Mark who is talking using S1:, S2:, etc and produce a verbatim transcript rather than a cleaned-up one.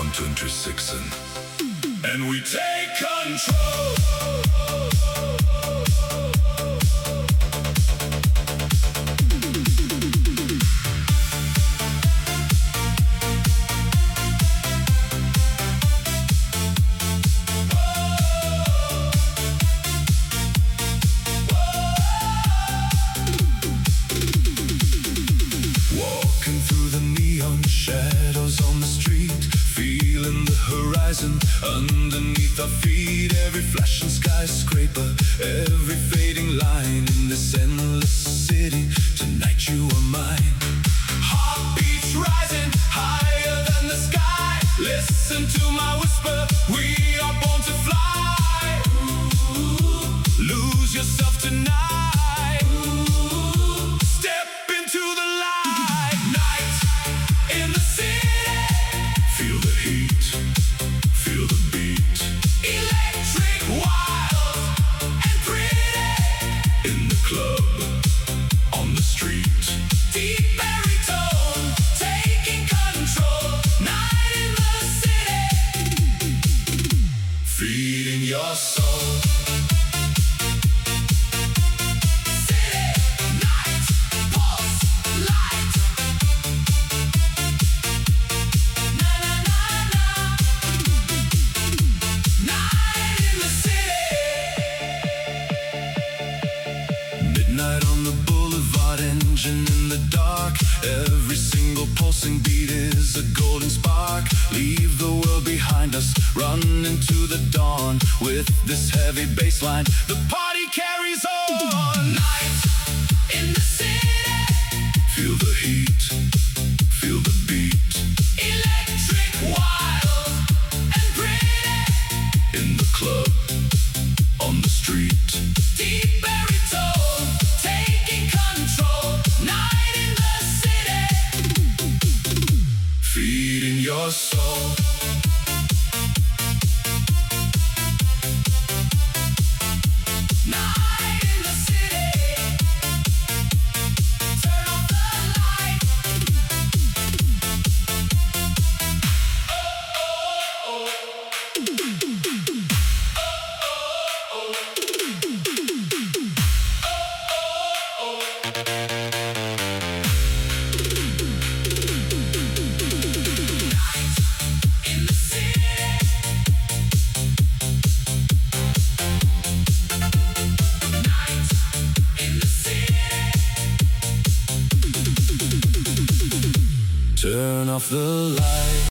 S1: nitton twenty-six and we take control. Shadows on the street, feeling the horizon underneath our feet. Every flashing skyscraper, every fading line in this endless city. Tonight you are mine. Heartbeats rising higher than the sky. Listen to my whisper, we are born to fly. Ooh, lose yourself tonight. Ooh, step into the light. Night in the city, feel the heat, feel the beat. Electric, wild and pretty. In the club, on the street. Deep baritone, taking control. Night in the city, feeding your soul. Midnight on the boulevard, engine in the dark. Every single pulsing beat is a golden spark. Leave the world behind us, run into the dawn. With this heavy bass line, the party carries on. Night in the city, feel the heat, feel the beat. Electric, wild and pretty. In the club, on the street. Deep baritone, taking control. Night in the city, feeding your soul. Night in the city, turn off the light. Oh, oh, oh. Turn off the light.